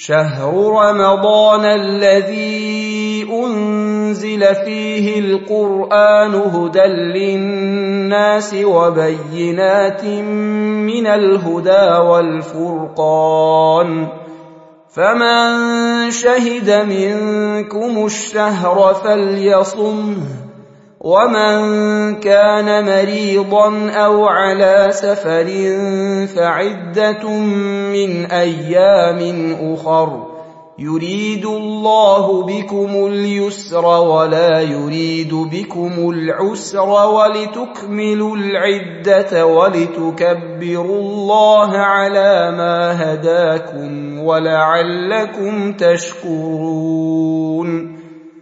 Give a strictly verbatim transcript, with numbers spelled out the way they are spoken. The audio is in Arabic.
شهر رمضان الذي أنزل فيه القرآن هدى للناس وبينات من الهدى والفرقان، فمن شهد منكم الشهر فليصمه، ومن كان مريضا أو على سفر فعدة من أيام أخر، يريد الله بكم اليسر ولا يريد بكم العسر ولتكملوا العدة ولتكبروا الله على ما هداكم ولعلكم تشكرون.